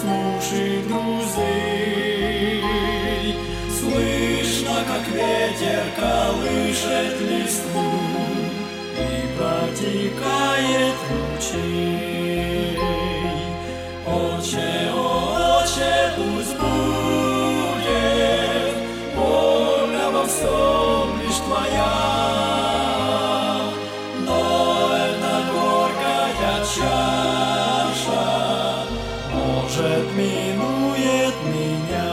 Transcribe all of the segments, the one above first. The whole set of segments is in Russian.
заснувших друзей. Слышно, как ветер колышет листву и протекает ручей. Отче, Отче, пусть будет воля во всем лишь Твоя, но эта горькая чаша, может, минует меня.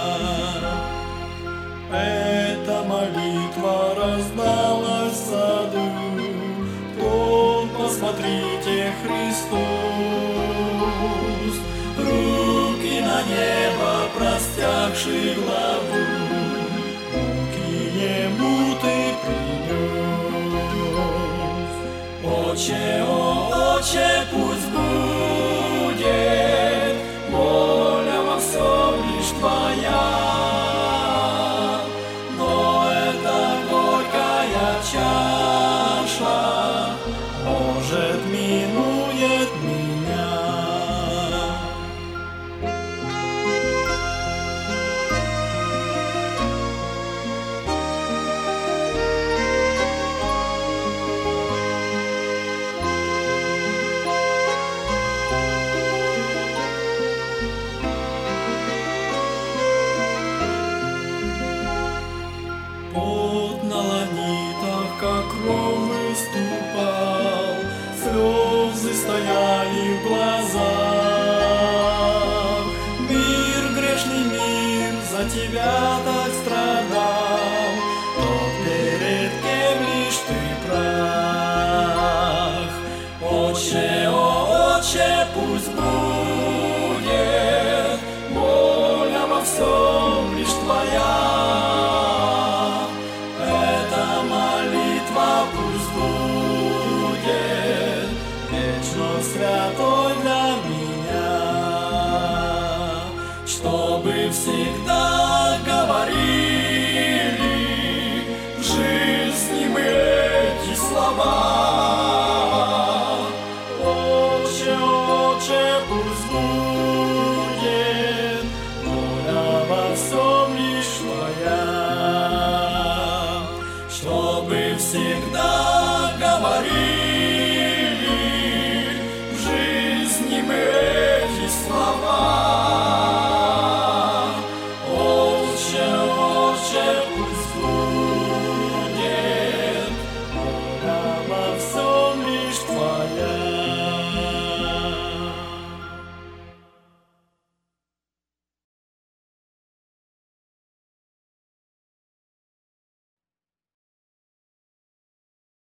Эта молитва раздалась в саду, вон, посмотрите, Христос, руки на небо простягши главу, руки Ему Ты принес. Отче, Отче, пусть будет воля во всем лишь Твоя, но эта горькая чаша, может, минует меня. Пот на ланитах, как кровь выступал, слезы стояли в глазах. Мир, грешный мир, за Тебя так страдал, тот, перед кем лишь Ты прах. Отче, Отче, пусть будет воля во всем лишь Твоя, пусть будет вечно святой для меня, чтобы всегда говорили в жизни мы эти слова. Отче, Отче, пусть будет воля во всем лишь Твоя, чтобы всегда